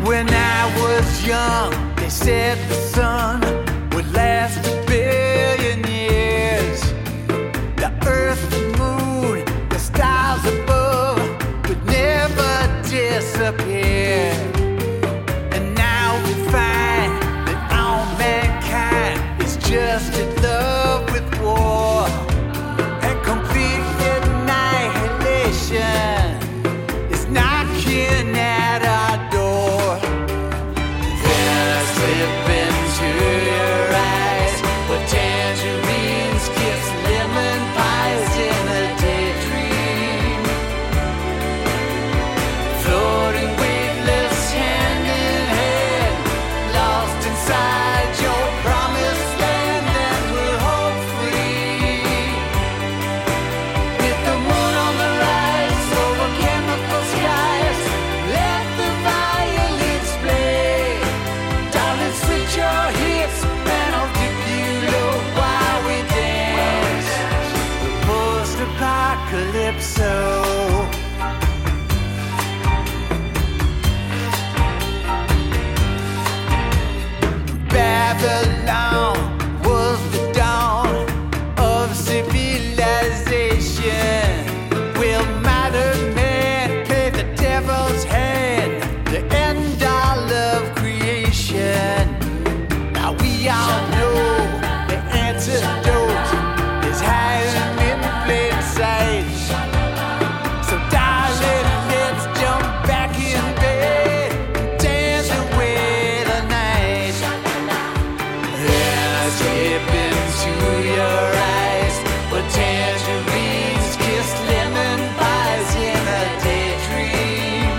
When I was young, they said the sun would last a billion years. The earth, the moon, the stars above would never disappear. And now we find that all mankind is just in love with war and complete annihilation is knocking at our door. Then I slip into your eyes with tangerines, kiss lemon pies in a daydream, floating weightless hand in hand, lost inside your promised land, and we're home free. With the moon on the rise over chemical skies, let the violins play. Darling, switch your hips and I'll dip you low while we dance. The post-apocalypso. Babylon was the dawn of civilization. Will modern man play the devil's hand, the end all of creation? Now we all know the antidote is hiding in plain sight. So darling, let's jump back in bed and dance away the night. Then I slip into your eyes with tangerines, kiss lemon pies in a daydream,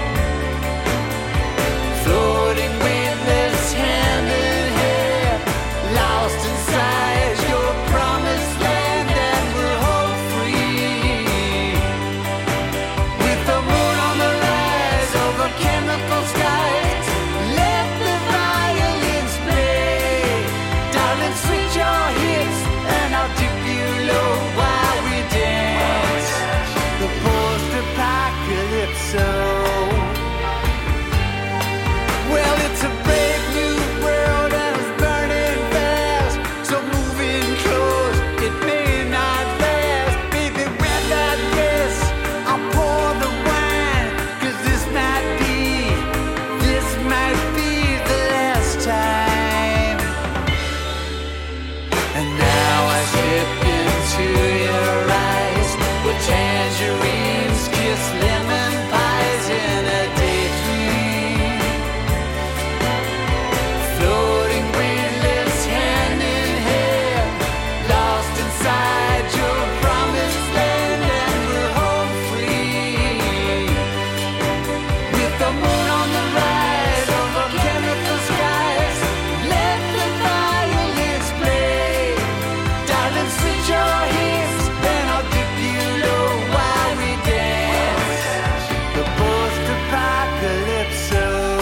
floating weightless hand in hand, lost inside your promised land, and we're home free. With the moon on the rise over chemical skies, let the violins play. Darling, switch your hips and I'll dip you low while we dance. The post-apocalypso. Well, it's a brave new world and it's burning fast, so move in close, it may not last. Baby, wear that dress, I'll pour the wine, 'cause this might be the last time. And now I slip into your eyes with tangerines, kiss lemon pies in a daydream, floating weightless hand in hand, lost inside your promised land, and we're home free. With the moon on the rise over chemical skies, let the violins play. Darling, switch your hips and I'll dip you low while we dance. The post-apocalypso.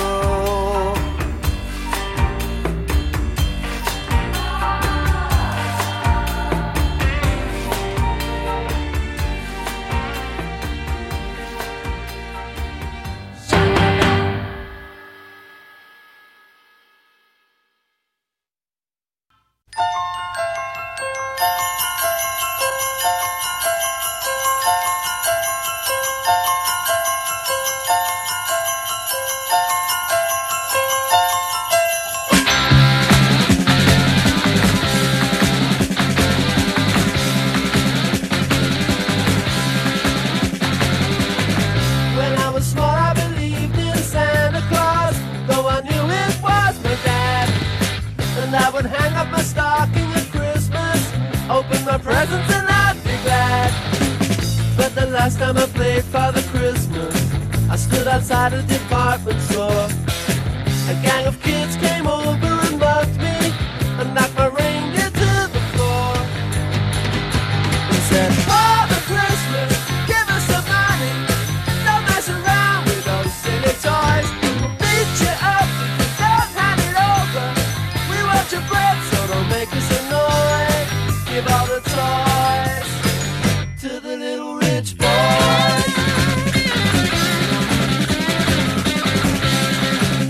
When I was small, I believed in Santa Claus, though I knew it was my dad. And I would hang up my stocking at Christmas, open my presents and I'd be glad. But the last time I played Father Christmas, I stood outside a department store. A gang of kids came over and mugged me and knocked my reindeer to the floor. He said, Father Christmas, give us some money. Don't mess around with those silly toys. We'll beat you up if you don't hand it over. We want your bread, so don't make us annoy. Give all the toys to the little rich boy.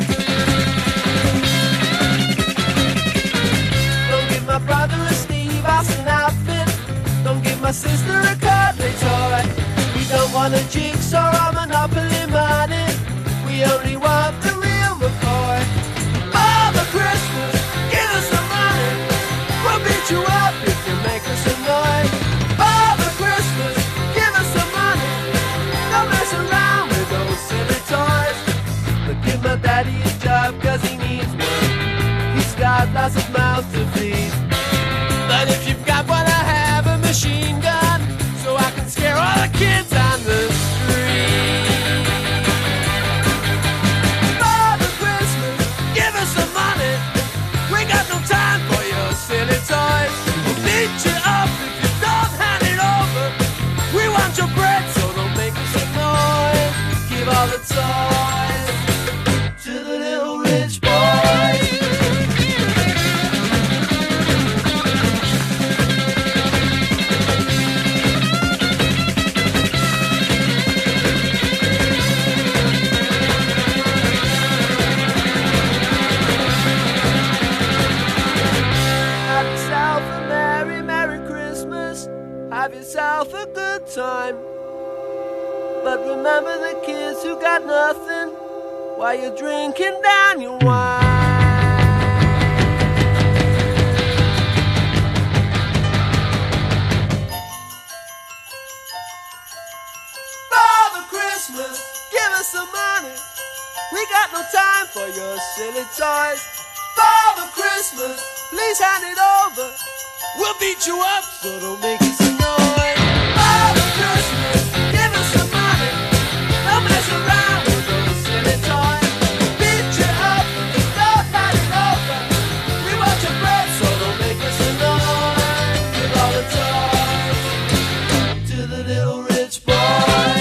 lots of mouths to feed. But if you've got what I have, a machine gun, so I can scare all the kids on the street. Father Christmas, give us some money. We got no time for your silly toys. We'll beat you up if you don't hand it over. We want your bread, so don't make us annoy. Give all the toys to the little rich boys. Have yourself a merry, merry Christmas. Have yourself a good time. But remember the kids who got nothing while you're drinking down your wine. Father Christmas, give us some money. We got no time for your silly toys. Father Christmas, please hand it over. We'll beat you up, so don't make us annoy. Father Christmas, give us some money. Don't mess around with those silly toys. Beat you up, don't hand it over. We want your bread, so don't make us annoy. Give all the toys to the little rich boy.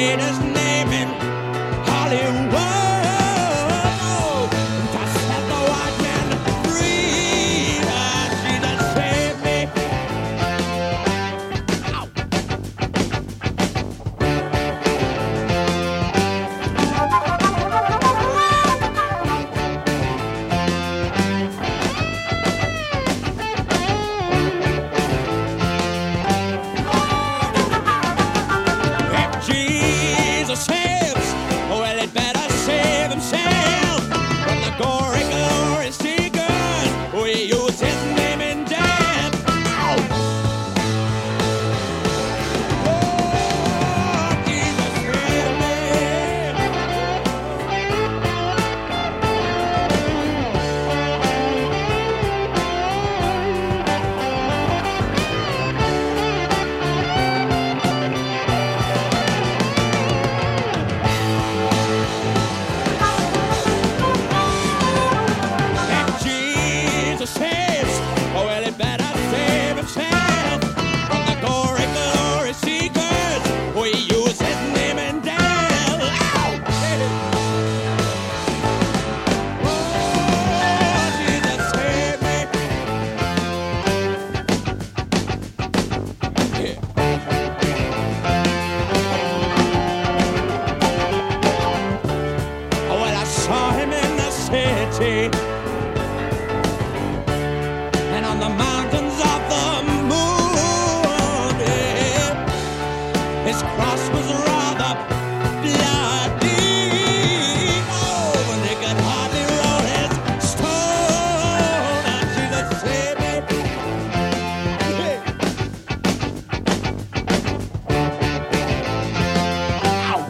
greatest name in Hollywood. To set the white man free. She done saved me. If Jesus saves, well, it better save himself from the gory glory seekers who use his name in death. Ow! Oh, Jesus save me. If Jesus saves, well, it better save himself from the gory glory seekers who use his name in death. Ow! Oh, Jesus save me. Yeah. Well, I saw him in the city and on the mountains of the moon. Yeah. His cross was rather bloody. Oh, they could hardly roll his stone. And Jesus saved me. Yeah. Ow.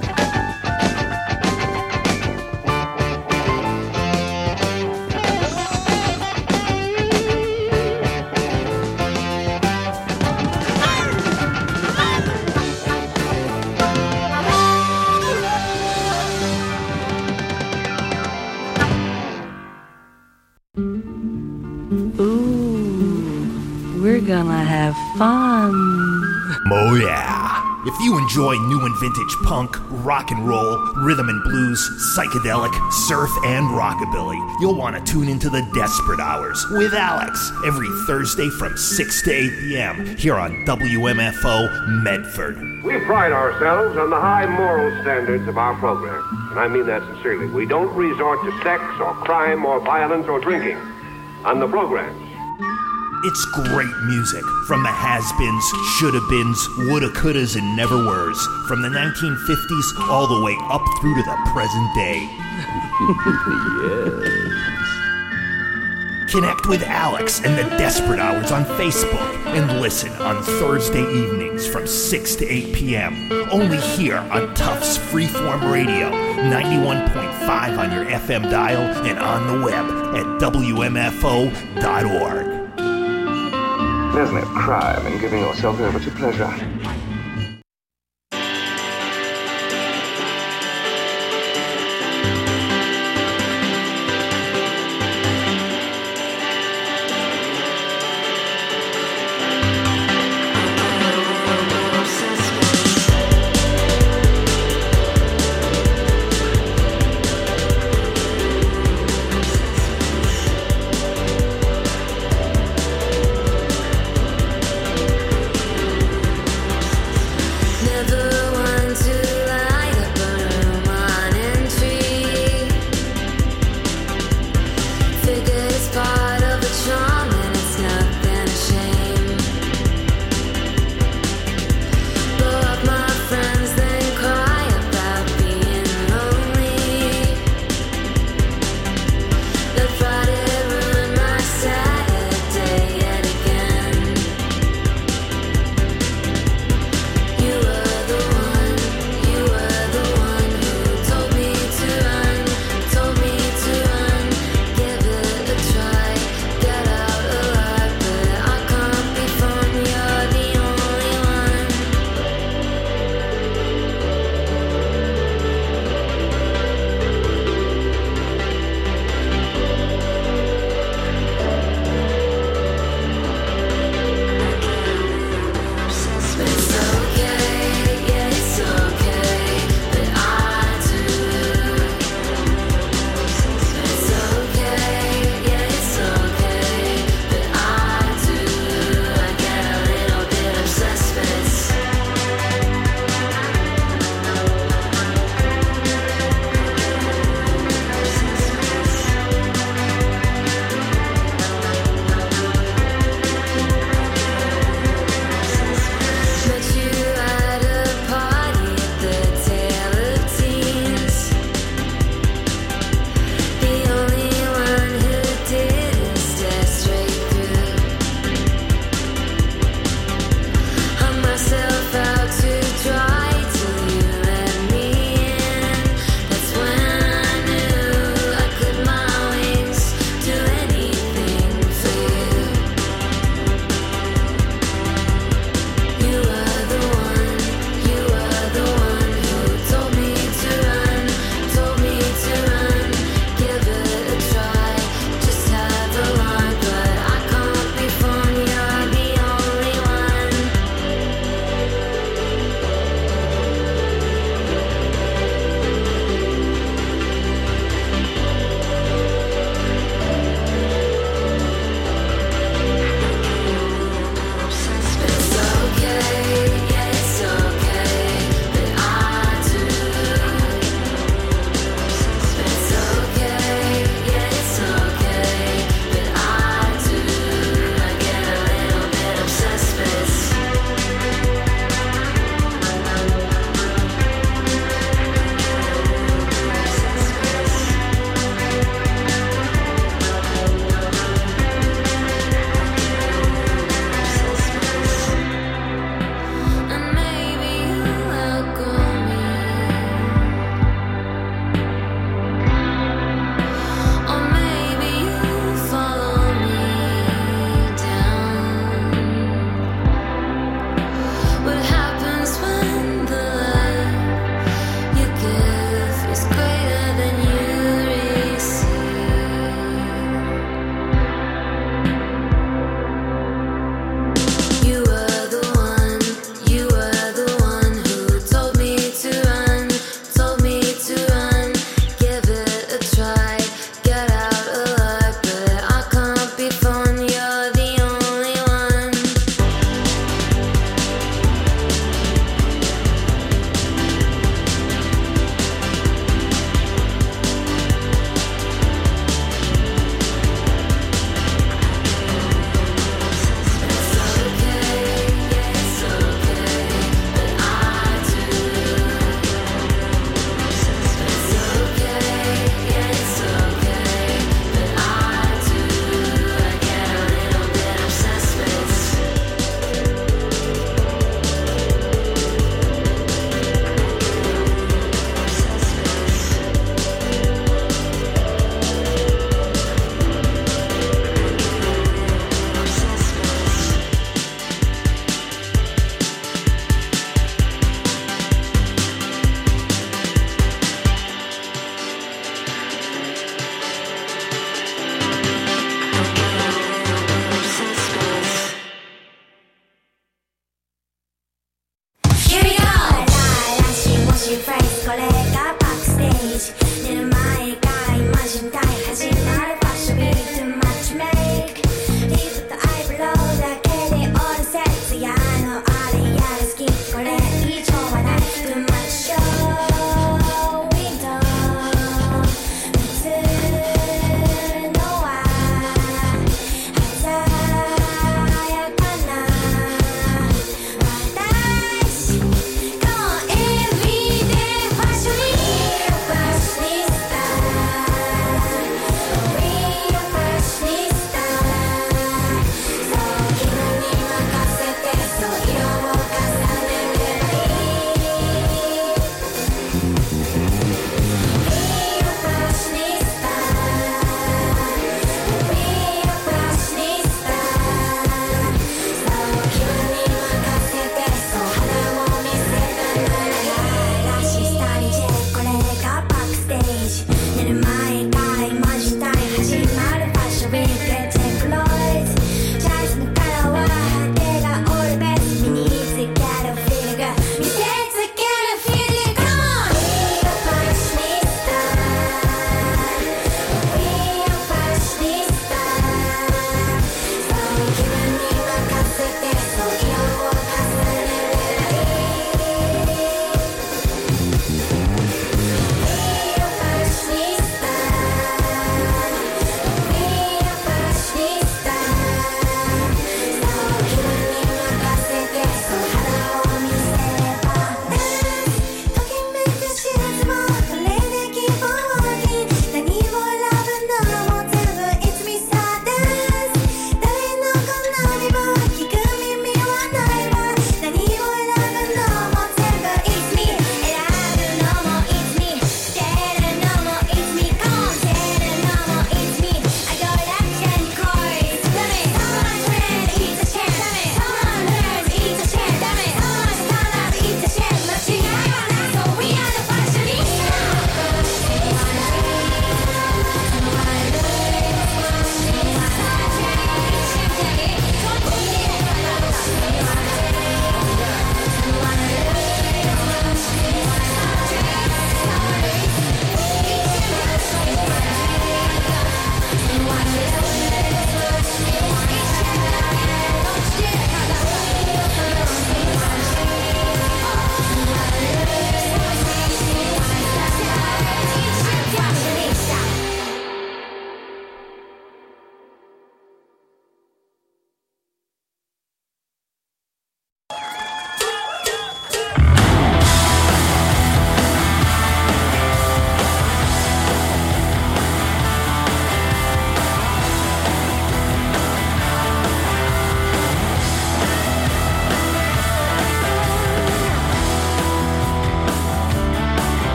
Ooh, we're gonna have fun. Oh yeah. If you enjoy new and vintage punk, rock and roll, rhythm and blues, psychedelic, surf, and rockabilly, you'll want to tune into the Desperate Hours with Alex every Thursday from 6 to 8 p.m. here on WMFO Medford. We pride ourselves on the high moral standards of our program, and I mean that sincerely. We don't resort to sex or crime or violence or drinking on the programs. It's great music from the has-beens, shoulda-beens, woulda, couldas, and never-weres, from the 1950s all the way up through to the present day. Yes. Connect with Alex and the Desperate Hours on Facebook and listen on Thursday evenings from 6 to 8 p.m. Only here on Tufts Freeform Radio, 91.5 on your FM dial and on the web at WMFO.org. There's no crime in giving yourself over to pleasure.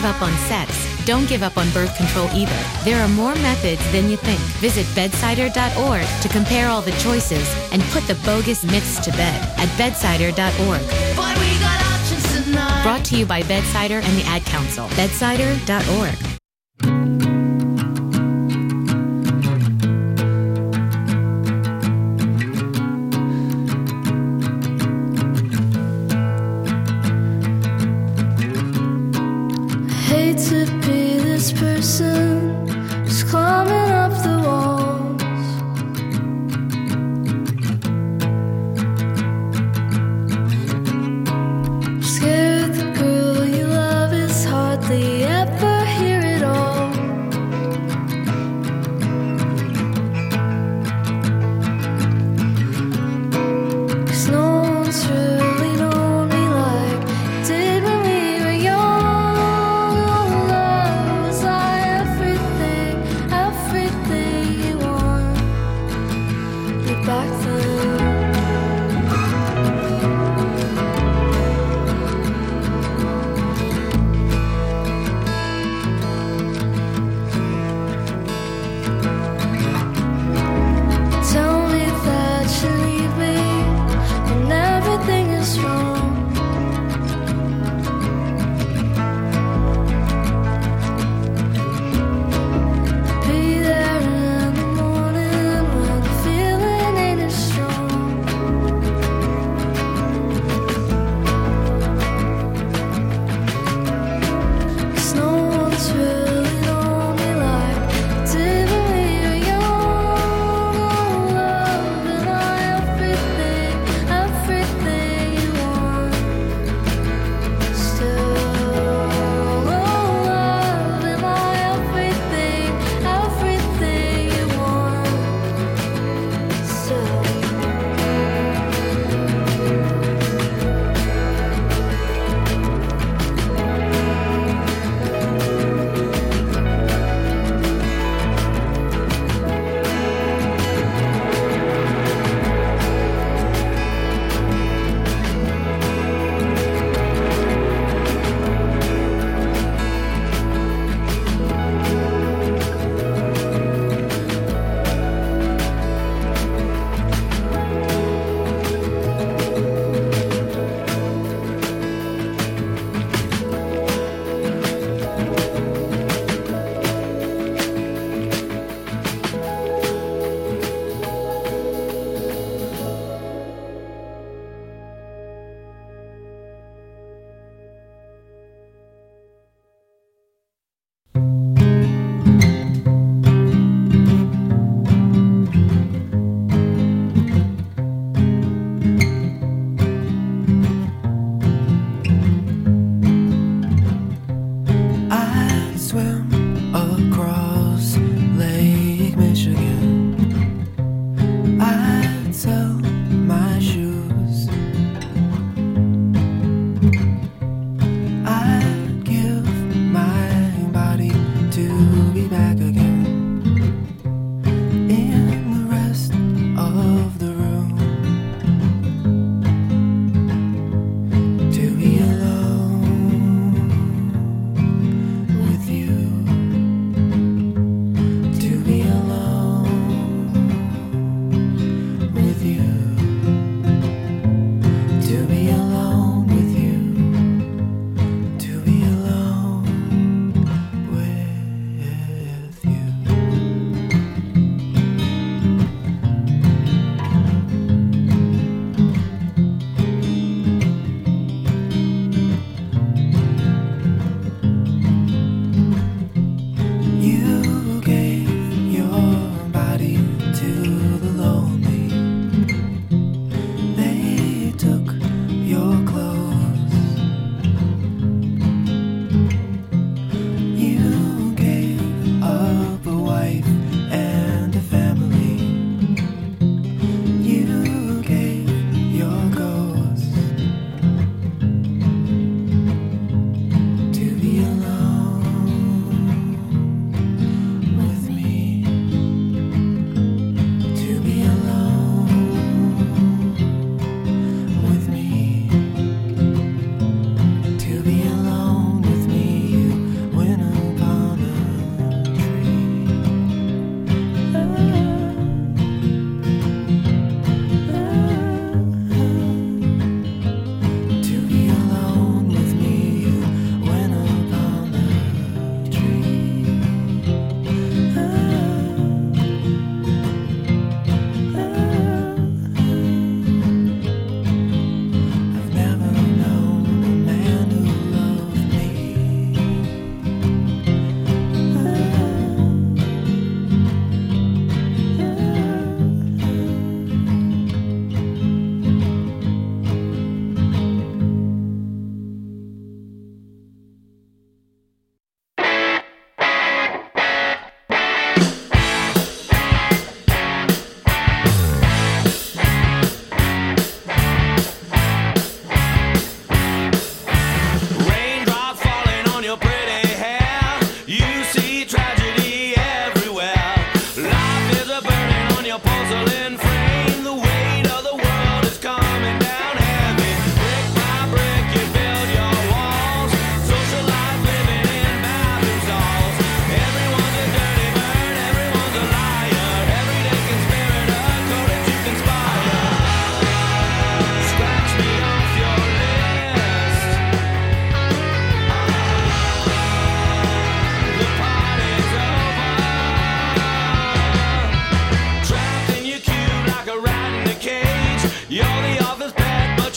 up on sex, don't give up on birth control either. There are more methods than you think. Visit bedsider.org to compare all the choices and put the bogus myths to bed at bedsider.org. But we got options tonight. Brought to you by Bedsider and the Ad Council. Bedsider.org. Hate to be this person who's climbing up the walls. Scared the girl you love is hardly ever here at all.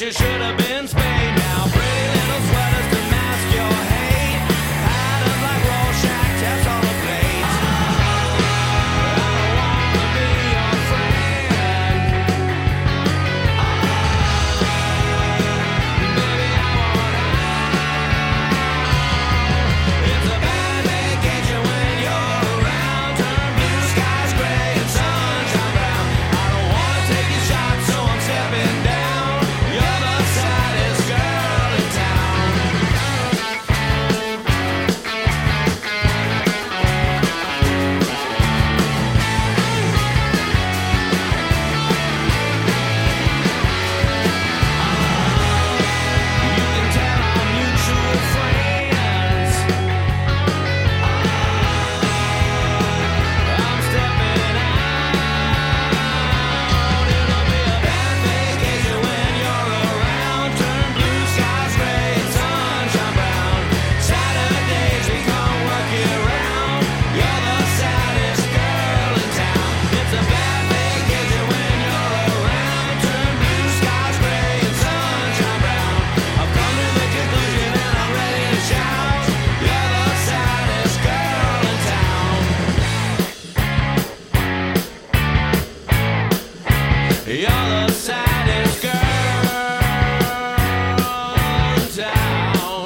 you should have been spayed. Now pretty little sweaters to mask your hate. Patterns like Rorschach tests on the plate. I don't wanna be your friend. Baby, I want out. It's a bad vacation when you're around. Turn blue skies gray and sunshine brown. I don't wanna take your shot, so I'm stepping down. You're the saddest girl in town. You can tell our mutual friends. I'm stepping out. It'll be a bad vacation when you're around. Turn blue skies gray and sunshine brown. Saturdays become work year round. You're the saddest girl in town. It's a bad vacation when you're around. Turn blue skies gray and sunshine brown. I've come to the conclusion and I'm ready to shout. You're the saddest girl in town. You're the saddest girl in town.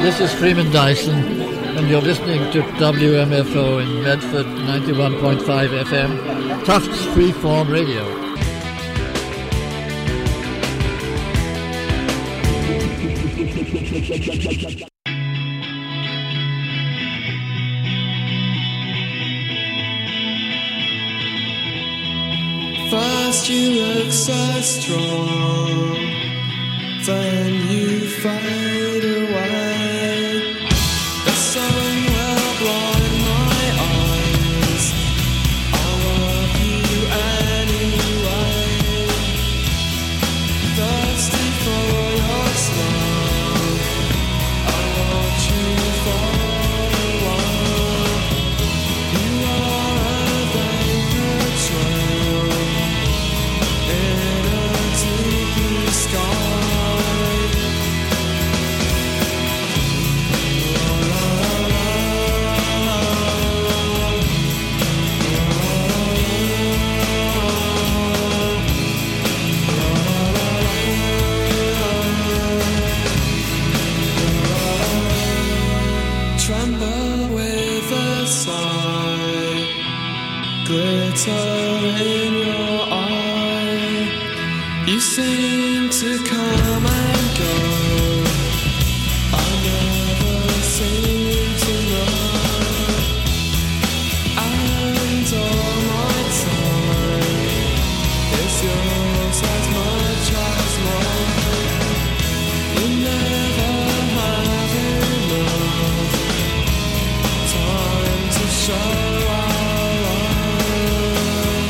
This is Freeman Dyson, and you're listening to WMFO in Medford, 91.5 FM, Tufts Freeform Radio. First you look so strong, then you fade away. The sun will blind my eyes, I'll love you anyway. Thirsty for your smile, I watch you for a while. You are a vapor trail in a deep blue sky. Tremble with a sigh, glitter in your eye. You seem to come and go, I never seem to know. And all my time is yours as much as mine. We never have enough time to show our love.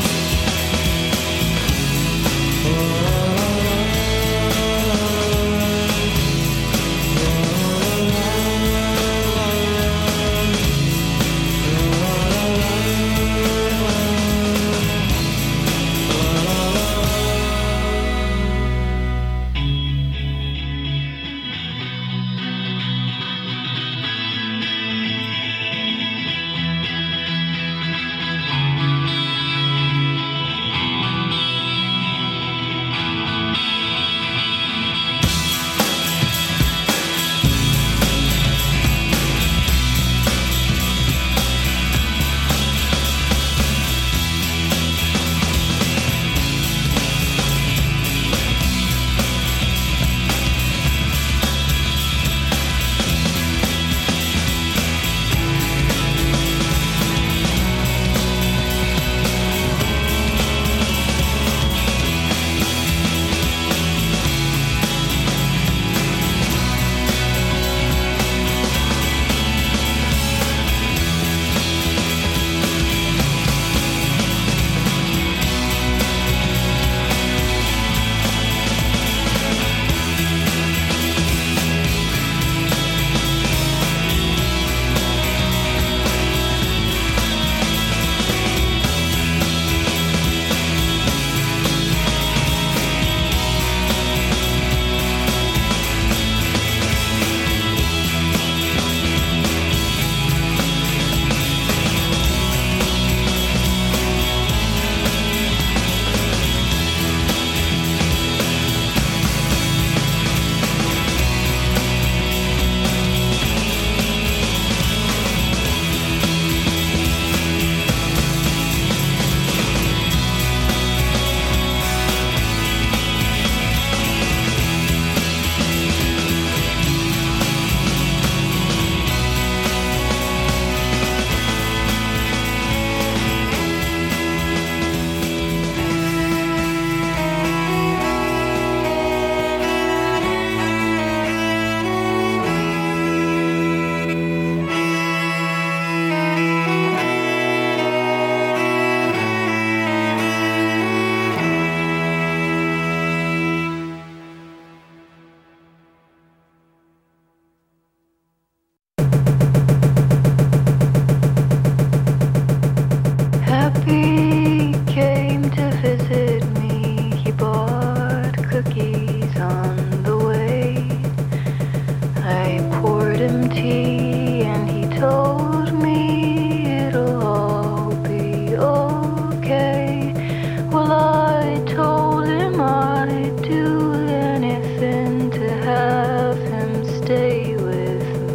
Stay with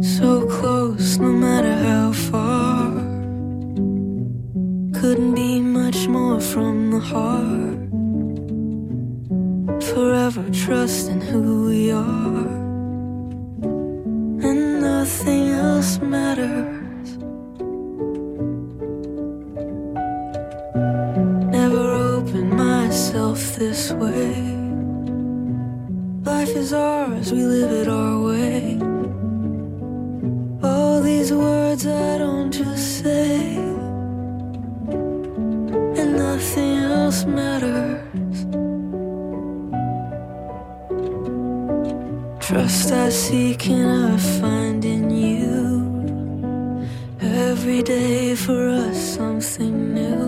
So close, no matter how far. Couldn't be much more from the heart. Forever trusting who we are, and nothing else matters. Never opened myself this way. Life is ours, we live it our way. All these words I don't just say, and nothing else matters. Trust I seek and I find in you. Every day for us something new.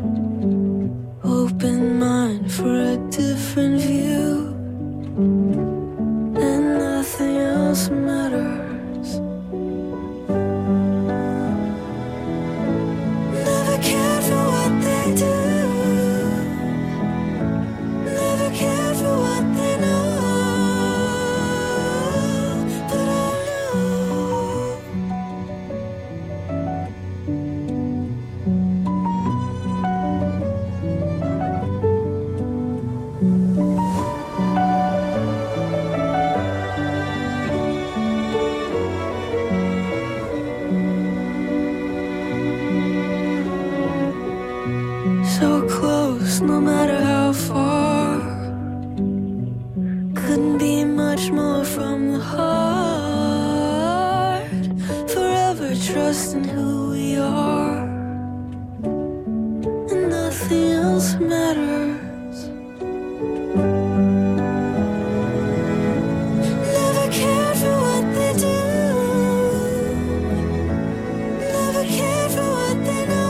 Open mind for a different view, and nothing else matters. Never cared for what they do. Never cared for what they know. So close, no matter how far. Couldn't be much more from the heart. Forever trusting who we are, and nothing else matters. Never cared for what they do. Never cared for what they know.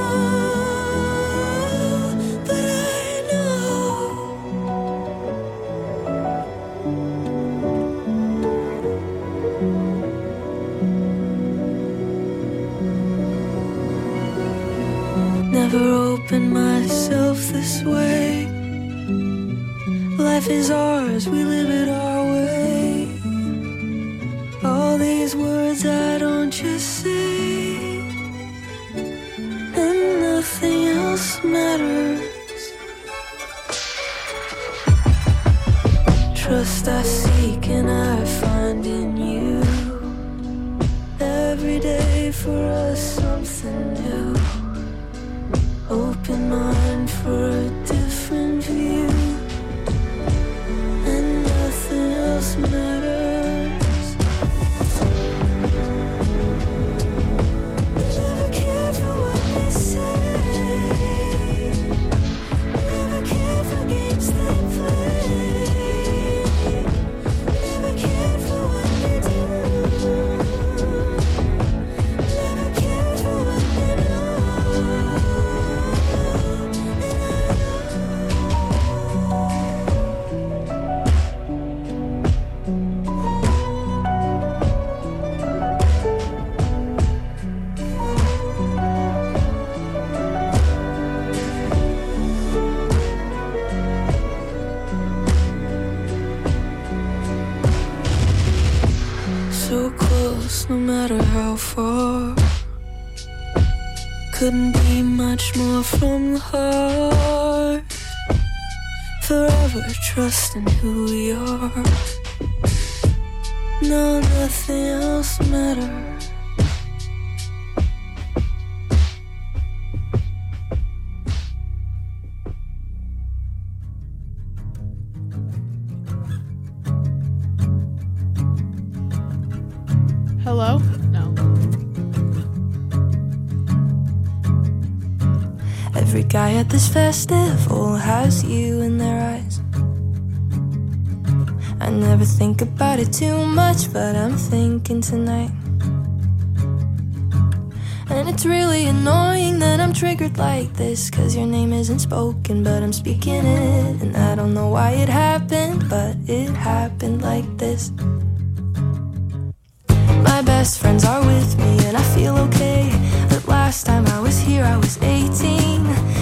Never opened myself this way. Life is ours, we live it our way. All these words I don't just say, and nothing else matters. Trust I seek and I find in you. Every day for us something new. Open mind for a different view, and nothing else matters. Never cared for what they say. Never cared for games they play. Never cared for what they do. Never cared for what they know. So close, no matter how far. Couldn't be much more from the heart. Forever trusting who we are. No, nothing else matters. Hello? No. Every guy at this festival has you in their eyes. I never think about it too much, but I'm thinking tonight. And it's really annoying that I'm triggered like this, 'cause your name isn't spoken, but I'm speaking it. And I don't know why it happened, but it happened like this. My best friends are with me and I feel okay. But last time I was here I was 18.